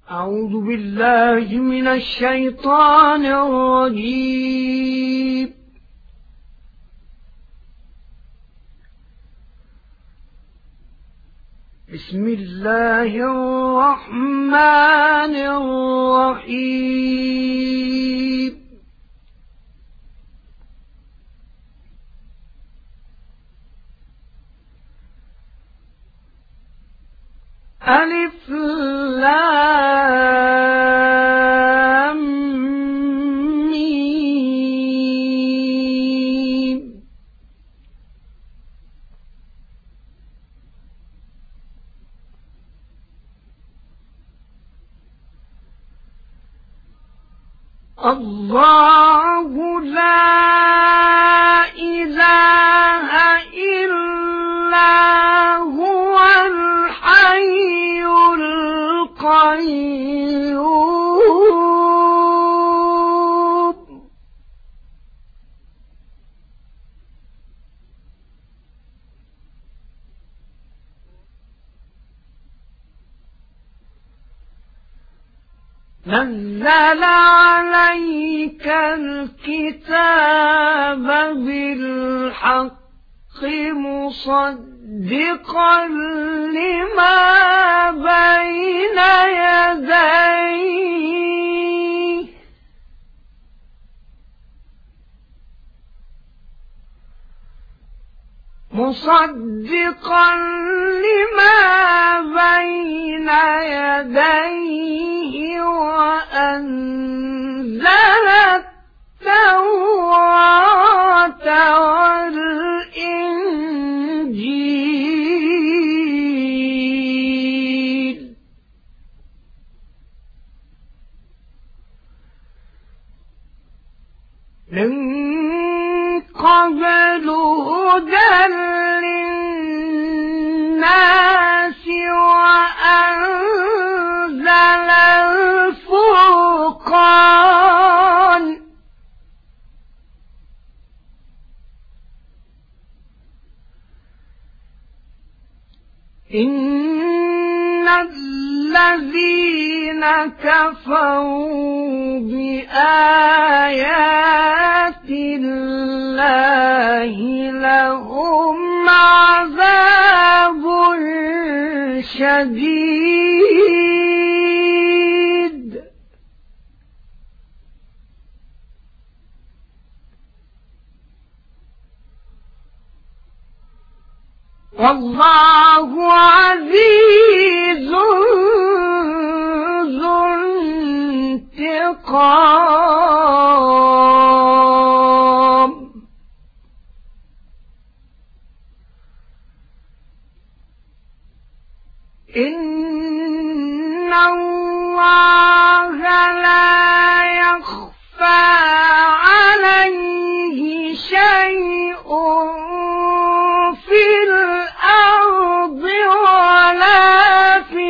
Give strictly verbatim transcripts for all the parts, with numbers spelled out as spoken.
أعوذ بالله من الشيطان الرجيم. بسم الله الرحمن الرحيم. ألف لام ميم. الله لا إله إلا هو الحي القيوم. نزل عليك الكتاب بالحق مصدقا لما بين يديه مصدقا لما بين يديه وأنزل التوراة والإنجيل من قبل هدى للناس وأنزل الفرقان إن الذين كفروا بآيات الله لهم عذاب شديد والله عزيز ذو انتقام. إن الله لا يخفى عليه شيء في الأرض ولا في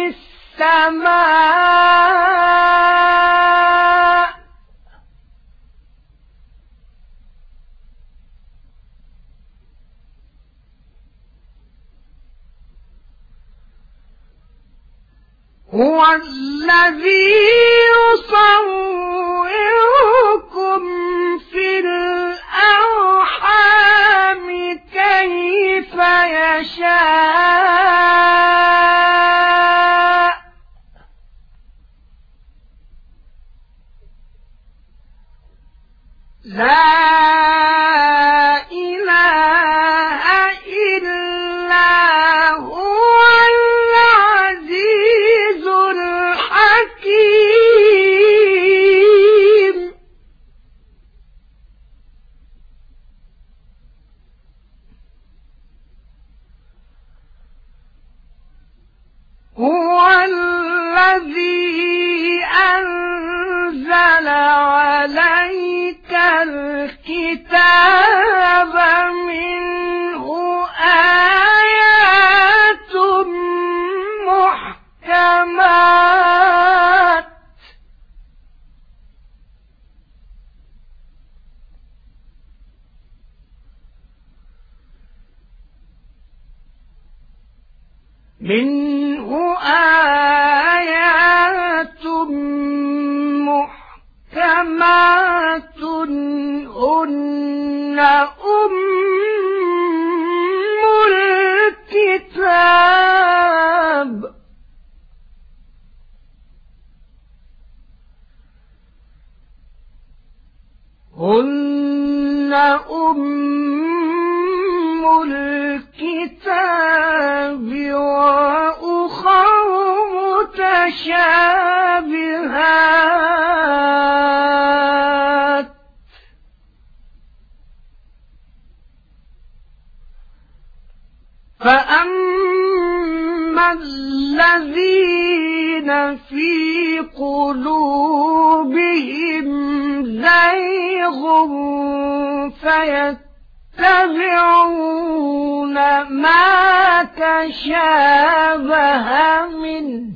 السماء. هو الذي يصوركم في الأرحام كيف يشاء لا إله إلا هو العزيز الحكيم. هو الذي أنزل عليك الكتاب منه آيات محكمات منه آيات مُحْصَنَاتٌ هُنَّ أُمُّ الْكِتَابِ هُنَّ أُمُّ الْكِتَابِ وَأُخَرُ مُتَشَابِهَاتٌ فَأَمَّا الَّذِينَ فِي قُلُوبِهِمْ زَيْغٌ فَيَتَّبِعُونَ مَا تَشَابَهَ مِنْهُ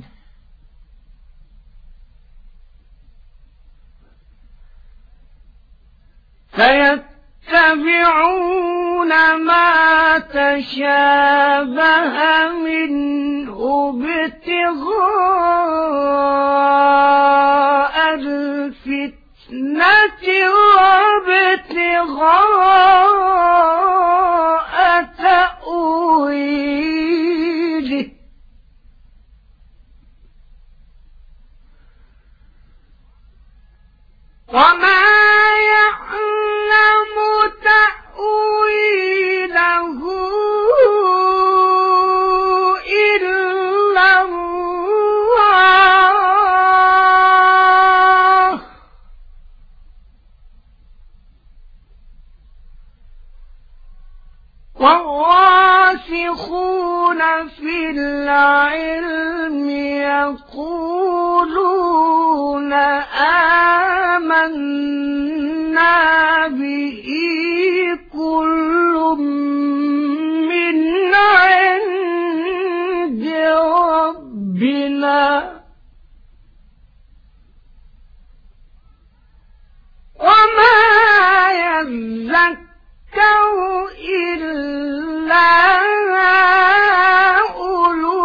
فَيَتَّبِعُونَ مَا تَشَابَهَ مِنْهُ ابْتِغَاءَ الْفِتْنَةِ وَابْتِغَاءَ تَأْوِيلِهِ وَمَا يَعْلَمُ تَأْوِيلَهُ إِلَّا اللَّهُ وَالرَّاسِخُونَ فِي الْعِلْمِ يَقُولُونَ آمَنَّا بِهِ كُلٌّ مِّنْ عِندِ رَبِّنَا وَمَا يَذَّكَّرُ إِلَّا أُولُو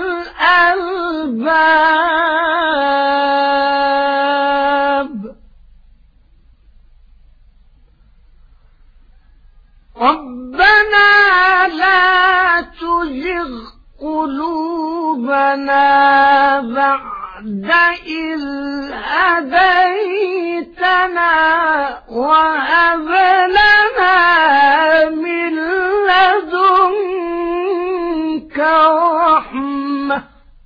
الْأَلْبَابِ رَبَّنَا لَا تُزِغْ قُلُوبَنَا بَعْدَ إِذْ هَدَيْتَنَا وَهَبْ لَنَا مِن لَّدُنكَ رَحْمَةً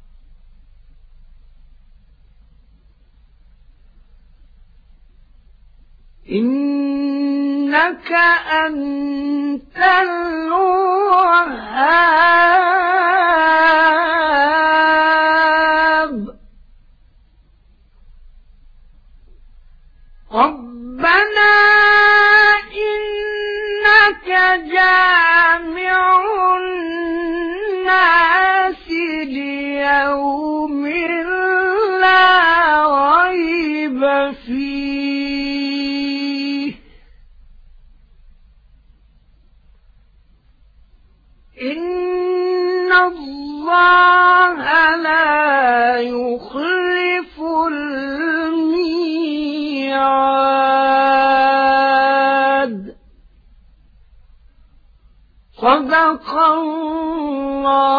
إِنَّكَ أَنتَ الْوَهَّابُ رَبَّنَا إِنَّكَ جَامِعُ النَّاسِ لِيَوْمٍ لَّا رَيْبَ فِيهِ إِنَّ اللَّهَ لَا يُخْلِفُ الميعاد صدق الله